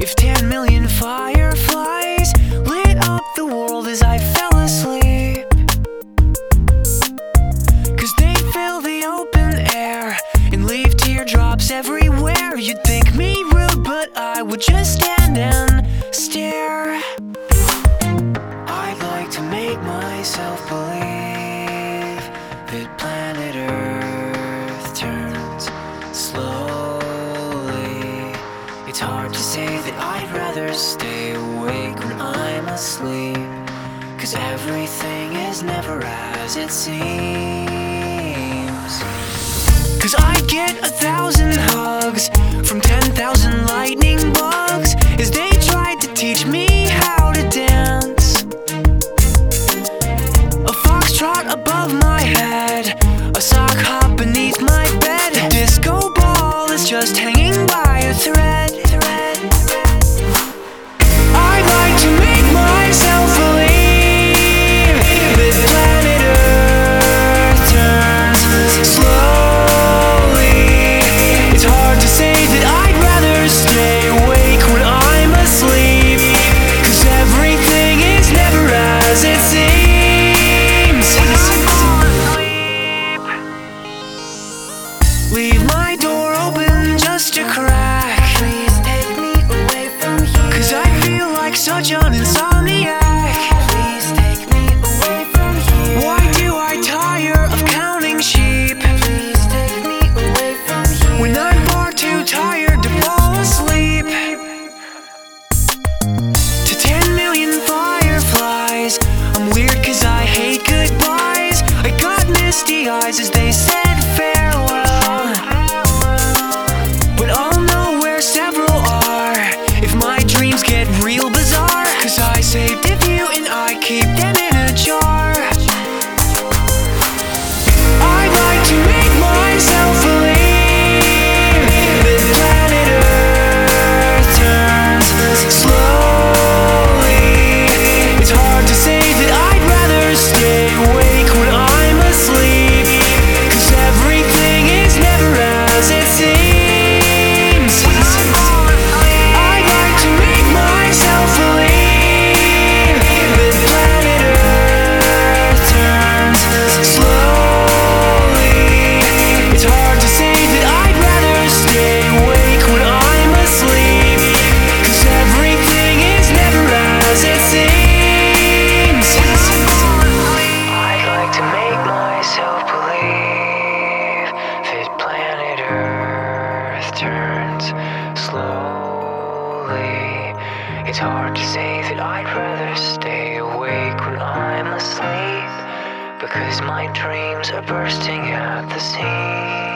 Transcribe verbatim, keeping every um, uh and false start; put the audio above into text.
If ten million fireflies lit up the world as I fell asleep, 'cause they fill the open air and leave teardrops everywhere, you'd think me rude, but I would just stand and stare. I'd like to make myself believe that planet Earth turns slowly. It's hard to say that I'd rather stay awake when I'm asleep, 'cause everything is never as it seems. 'Cause I get a thousand hugs from ten thousand lightning bugs as they tried to teach me how to dance. A foxtrot above my head, a sock hop beneath my bed, a disco ball is just hanging by a thread. I'd like to make myself believe that planet Earth turns slowly. It's hard to say that I'd rather stay awake when I'm asleep, 'cause everything is never as it seems. Leave my door open just a crack, please take me away from here, 'cause I feel like such an insomniac. Please take me away from here. Why do I tire of counting sheep? Please take me away from here, when I'm far too tired to fall asleep. To ten million fireflies, I'm weird 'cause I hate goodbyes. I got misty eyes as they said farewell, but I'll know where several are if my dreams get real bizarre, 'cause I saved a few and I keep them in a jar. I'd like to make myself believe that planet Earth turns slowly. It's hard to say that I'd rather stay awake when I'm asleep, 'cause everything is never as it seems. I'd like to make myself believe that planet Earth turns slowly. It's hard to say that I'd rather stay awake when I'm asleep, 'cause everything is never as it seems. I'd like to make myself believe that planet Earth turns slowly. It's hard to say that I'd rather stay awake when I'm asleep, because my dreams are bursting at the seams.